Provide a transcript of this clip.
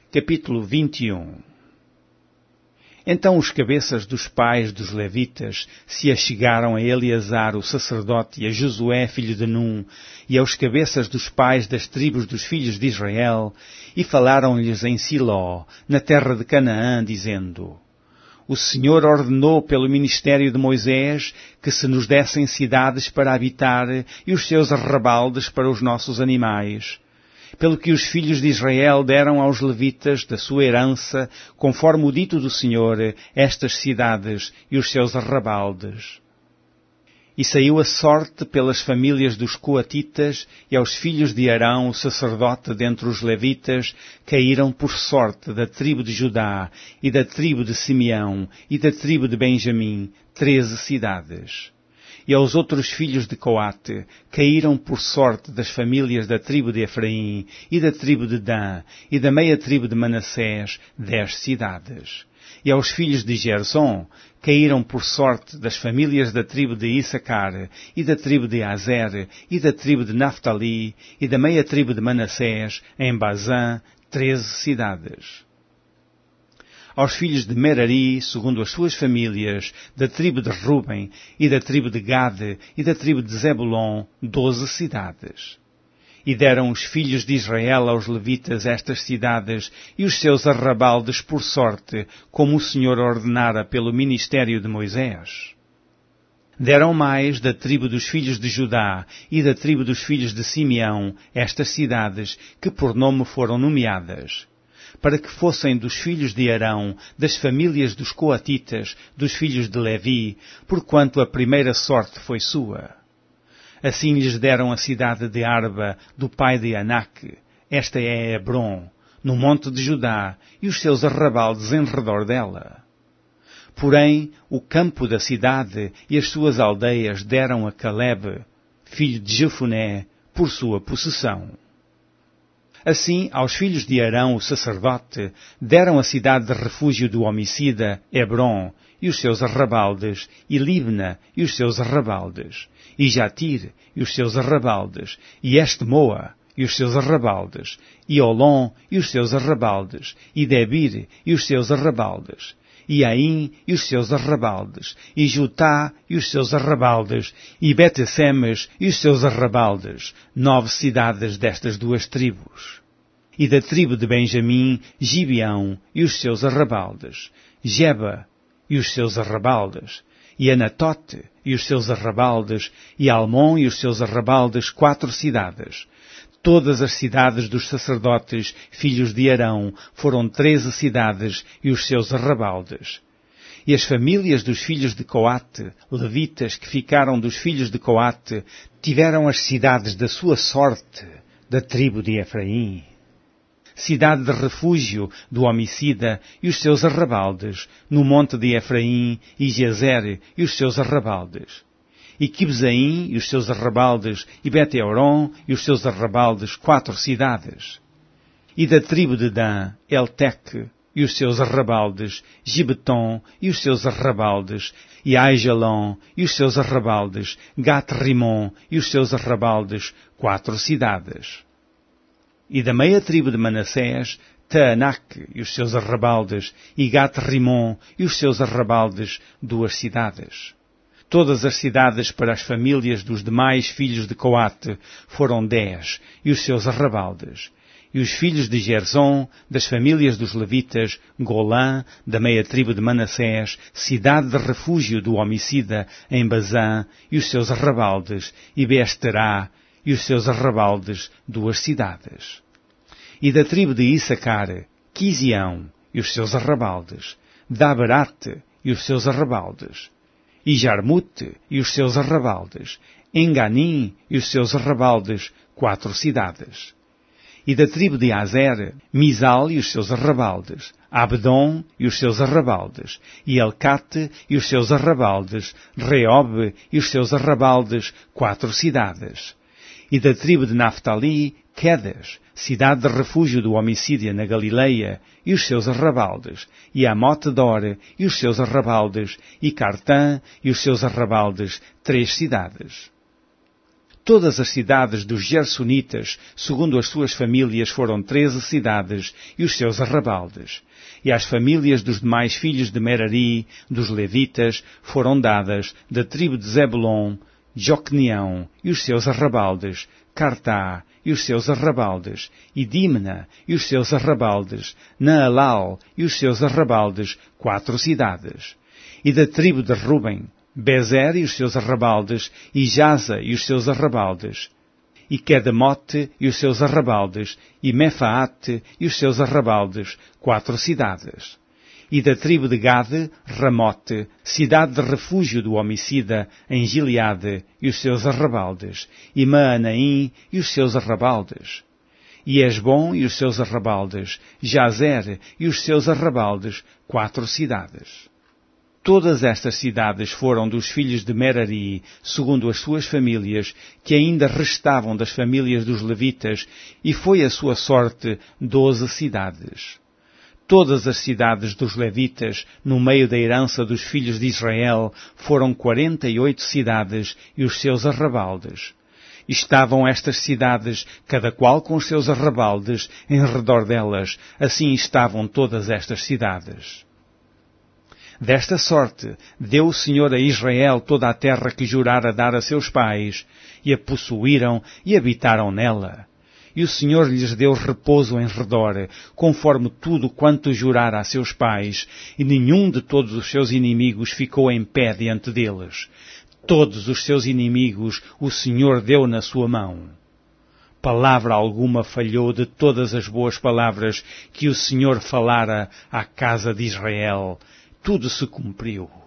Capítulo 21. Então os cabeças dos pais dos levitas se achegaram a Eleazar o sacerdote e a Josué filho de Num e aos cabeças dos pais das tribos dos filhos de Israel e falaram-lhes em Siló, na terra de Canaã, dizendo: O Senhor ordenou pelo ministério de Moisés que se nos dessem cidades para habitar e os seus arrabaldes para os nossos animais. Pelo que os filhos de Israel deram aos levitas da sua herança, conforme o dito do Senhor, estas cidades e os seus arrabaldes. E saiu a sorte pelas famílias dos coatitas, e aos filhos de Arão, o sacerdote dentre os levitas, caíram por sorte da tribo de Judá, e da tribo de Simeão, e da tribo de Benjamim, 13 cidades. E aos outros filhos de Coate caíram por sorte das famílias da tribo de Efraim, e da tribo de Dan, e da meia tribo de Manassés, 10 cidades. E aos filhos de Gersom caíram por sorte das famílias da tribo de Issacar, e da tribo de Azer, e da tribo de Naftali, e da meia tribo de Manassés, em Bazã, 13 cidades. Aos filhos de Merari, segundo as suas famílias, da tribo de Ruben, e da tribo de Gade, e da tribo de Zebulon, 12 cidades. E deram os filhos de Israel aos levitas estas cidades e os seus arrabaldes por sorte, como o Senhor ordenara pelo ministério de Moisés. Deram mais da tribo dos filhos de Judá e da tribo dos filhos de Simeão estas cidades que por nome foram nomeadas, para que fossem dos filhos de Arão, das famílias dos coatitas, dos filhos de Levi, porquanto a primeira sorte foi sua. Assim lhes deram a cidade de Arba, do pai de Anaque, esta é Hebron, no monte de Judá, e os seus arrabaldes em redor dela. Porém, o campo da cidade e as suas aldeias deram a Calebe, filho de Jefuné, por sua possessão. Assim, aos filhos de Arão, o sacerdote, deram a cidade de refúgio do homicida, Hebron, e os seus arrabaldes, e Libna, e os seus arrabaldes, e Jatir, e os seus arrabaldes, e Estemoa, e os seus arrabaldes, e Olom, e os seus arrabaldes, e Debir, e os seus arrabaldes, e Aim, e os seus arrabaldes, e Jutá, e os seus arrabaldes, e Betesemes, e os seus arrabaldes, 9 cidades destas duas tribos. E da tribo de Benjamim, Gibeão, e os seus arrabaldes, Geba, e os seus arrabaldes, e Anatote, e os seus arrabaldes, e Almon, e os seus arrabaldes, 4 cidades. Todas as cidades dos sacerdotes, filhos de Arão, foram 13 cidades e os seus arrabaldes. E as famílias dos filhos de Coate, levitas que ficaram dos filhos de Coate, tiveram as cidades da sua sorte, da tribo de Efraim. Cidade de refúgio do homicida e os seus arrabaldes, no monte de Efraim, e Gezer e os seus arrabaldes. E Quibzaim e os seus arrabaldes, e Beteoron e os seus arrabaldes, 4 cidades. E da tribo de Dan, Elteque e os seus arrabaldes, Gibeton e os seus arrabaldes, e Aijalon e os seus arrabaldes, Gat-Rimon e os seus arrabaldes, 4 cidades. E da meia tribo de Manassés, Taanac e os seus arrabaldes, e Gat-Rimon e os seus arrabaldes, 2 cidades. Todas as cidades para as famílias dos demais filhos de Coate foram 10, e os seus arrabaldes. E os filhos de Gersom, das famílias dos levitas, Golã, da meia tribo de Manassés, cidade de refúgio do homicida, em Bazã, e os seus arrabaldes, e Beesterá, e os seus arrabaldes, 2 cidades. E da tribo de Issacar, Quizião, e os seus arrabaldes, Daberate, e os seus arrabaldes, e Jarmute, e os seus arrabaldes, Enganim, e os seus arrabaldes, 4 cidades. E da tribo de Azer, Misal, e os seus arrabaldes, Abdon, e os seus arrabaldes, e Elcate, e os seus arrabaldes, Reob, e os seus arrabaldes, 4 cidades. E da tribo de Naftali, Quedes, cidade de refúgio do homicídio na Galileia, e os seus arrabaldes, e Amote-dor, e os seus arrabaldes, e Cartã, e os seus arrabaldes, 3 cidades. Todas as cidades dos Gersonitas, segundo as suas famílias, foram 13 cidades e os seus arrabaldes. E às famílias dos demais filhos de Merari, dos levitas, foram dadas, da tribo de Zebulon, Jocneão e os seus arrabaldes, Cartá e os seus arrabaldes, e Dimna e os seus arrabaldes, Naalal e os seus arrabaldes, 4 cidades. E da tribo de Ruben, Bezer e os seus arrabaldes, e Jaza e os seus arrabaldes, e Quedemote e os seus arrabaldes, e Mefaate e os seus arrabaldes, 4 cidades. E da tribo de Gade, Ramote, cidade de refúgio do homicida, em Gileade, e os seus arrabaldes, e Maanaim e os seus arrabaldes. E Esbom e os seus arrabaldes, Jazer e os seus arrabaldes, 4 cidades. Todas estas cidades foram dos filhos de Merari, segundo as suas famílias, que ainda restavam das famílias dos levitas, e foi a sua sorte 12 cidades. Todas as cidades dos levitas, no meio da herança dos filhos de Israel, foram 48 cidades e os seus arrabaldes. Estavam estas cidades, cada qual com os seus arrabaldes, em redor delas, assim estavam todas estas cidades. Desta sorte, deu o Senhor a Israel toda a terra que jurara dar a seus pais, e a possuíram e habitaram nela. E o Senhor lhes deu repouso em redor, conforme tudo quanto jurara a seus pais, e nenhum de todos os seus inimigos ficou em pé diante deles. Todos os seus inimigos o Senhor deu na sua mão. Palavra alguma falhou de todas as boas palavras que o Senhor falara à casa de Israel. Tudo se cumpriu.